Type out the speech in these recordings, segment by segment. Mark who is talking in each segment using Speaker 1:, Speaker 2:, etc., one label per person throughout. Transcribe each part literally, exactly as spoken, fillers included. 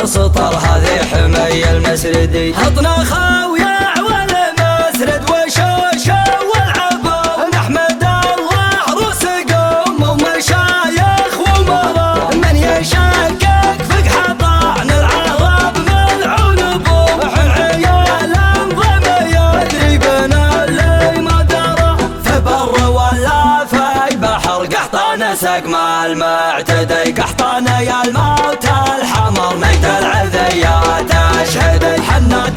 Speaker 1: سطر سطر هذه حمي المسردي. حطنا خاوية والمسرد وشوشة والعبا نحمد الله روس قوم ومشايخ ومرا. من يشكك فق حطعن العرب ملعون بوح عيال انظم يدري بنا اللي ما درى. في بر ولا في بحر قحطانة سقم المعتدي. قحطانة يا الموت الحمر ميت العذيات اشهدي. حنا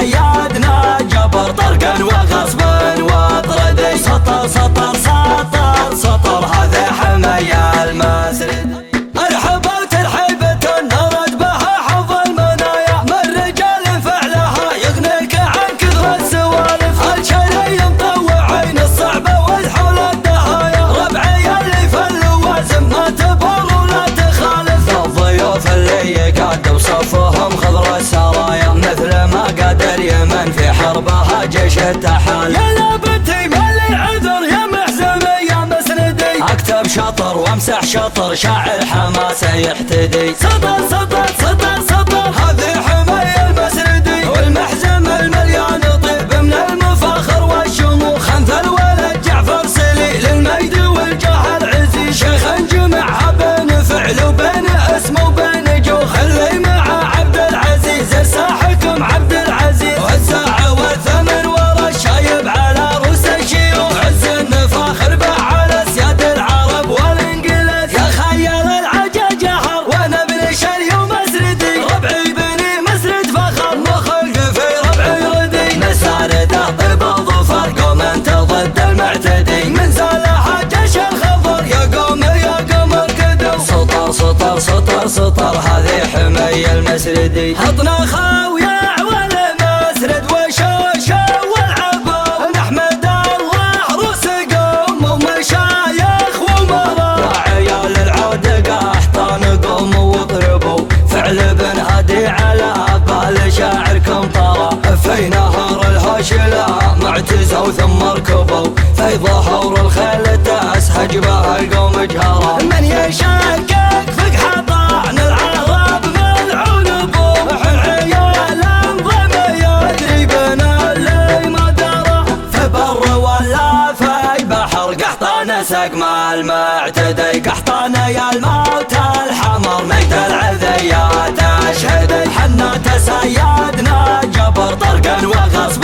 Speaker 1: تسيدنا جبر طرقا وغصب واطردي. سطر سطر سطر سطر هذا حمي المسرد. ارحبا وترحيبة نرد بها حظ المنايا. من رجال فعلها يغنيك عن كثر السوالف. الشري مطوعين الصعبة والحول الدهايا. ربعي اللي في اللوازم ما تبر ولا تخالف. الضيوف اللي قادوا صفهم خضر السرايا. مثل ما قاد اليمن في حربها جيش التحالف. يا لابتي مالي عذر يا محزمي يا مسندي. اكتب شطر وامسح شطر شاعر حماسه يحتدي. سطر سطر سطر سطر هذه حمي المسردي. والمحزم المليان طيب من المفاخر والشموخ. انثى الولد جعفر سلي للمجد والجاه العزيز. شيخ جمعها بين فعل وبين اسم وبين جوخ. اللي مع عبد العزيز الساحكم عبد العزيز. والساعة والثمن ورا الشايب على روس الشيوخ. عز النفاخر على سياد العرب والانجليز. يا خيال العجا جهر وانا ابن شري ومسردي. ربعي بني مسرد فخر مخلق في ربعي ردي. مساردة طيب الظفر قوم انت ضد المعتدي. من سالها جيش الخضر يا قوم يا قوم اركدوا. سطر سطر سطر سطر هذه حمي المسردي. حطنا خاوية والمسرد وشوشة والعبا نحمد الله روس قوم ومشايخ ومرا. يا عيال العود قحطان قوم واضربوا. فعل بن هادي على بال شاعركم طرى. في نهر الهشلة معتزوا ثم ركبوا. في ظهور الخيل تسهج بها القوم جهرا. من يشكك فق حطعن العرب ملعون بوح عيال انظم يدري بنا اللي ما درى. في بر ولا في بحر قحطانة سقم المعتدي. قحطانة يا الموت الحمر ميت العذيات اشهدي. حنا تسيدنا جبر طرقا وغصب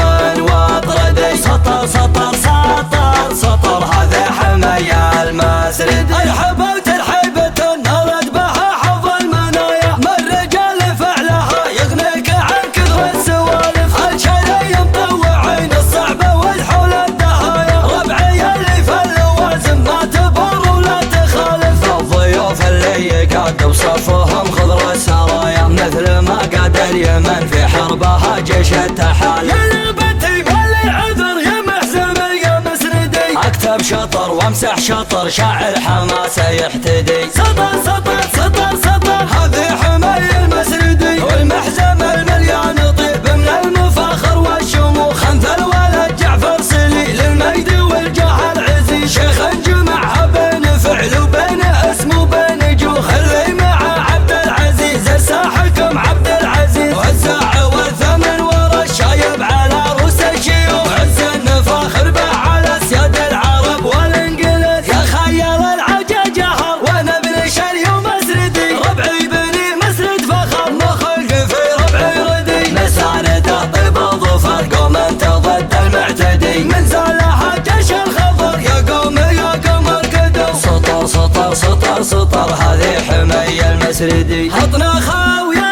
Speaker 1: واطردي. سطر سطر سطر سطر هذا حمي المسرد. ارحبا وترحيبة نرد بها حظ المنايا. من رجال فعلها يغنيك عن كثر السوالف. الشري مطوعين الصعبة والحول الدهايا. ربعي اللي في اللوازم ما تبر ولا تخالف. الضيوف اللي قادوا صفهم خضر السرايا. مثل ما قاد اليمن في حربها جيش التحالف. يا لابتي مالي عذر يا محزمي يا مسردي. اكتب شطر وامسح شطر شاعر حماسه يحتدي. سطر سطر سطر سطر هذه حمي المسردي. والمحزم المليان طيب من المفاخر والشموخ. انثى الولد جعفر سلي للمجد والجاه العزيز. شيخ جمعها بين فعل وبين اسم وبين جوخ. اللي مع عبد العزيز الساحكم عبد العزيز. والساعة والثمن ورا الشايب على روس الشيوخ. عز النفاخر على سياد العرب والانجليز. يا خيال العجا جهر وانا ابن شري ومسردي. ربعي بني مسرد فخر مخلق في ربعي ردي. مساردة طيب الظفر قوم انت ضد المعتدي. من سالها جيش الخضر يا قوم يا قوم اركدوا. سطر سطر سطر سطر هذه حمي المسردي. حطنا خاوية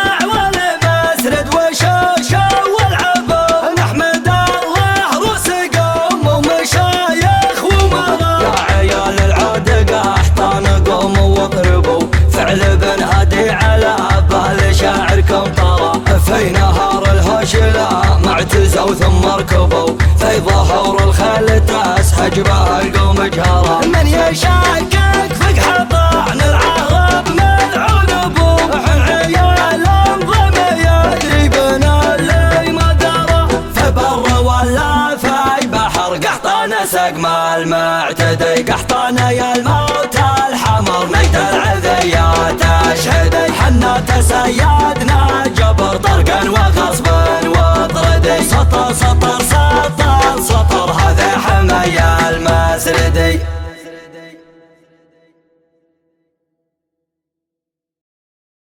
Speaker 1: والمسرد وشوشة والعبا نحمد الله روس قوم ومشايخ ومرا. يا عيال العود قحطان قوم واضربوا. فعل بن هادي على بال شاعركم طرى. في نهار الهشلة معتزوا ثم ركبوا. في ظهور الخيل تسهج بها القوم جهرا. من يشكك فق حطعن العرب ملعون بوح عيال انظم يدري بنا اللي ما درى. في بر ولا في بحر قحطانة سقم المعتدي. قحطانة يا الموت الحمر ميت العذيات اشهدي. حنا تسيدنا سطر سطر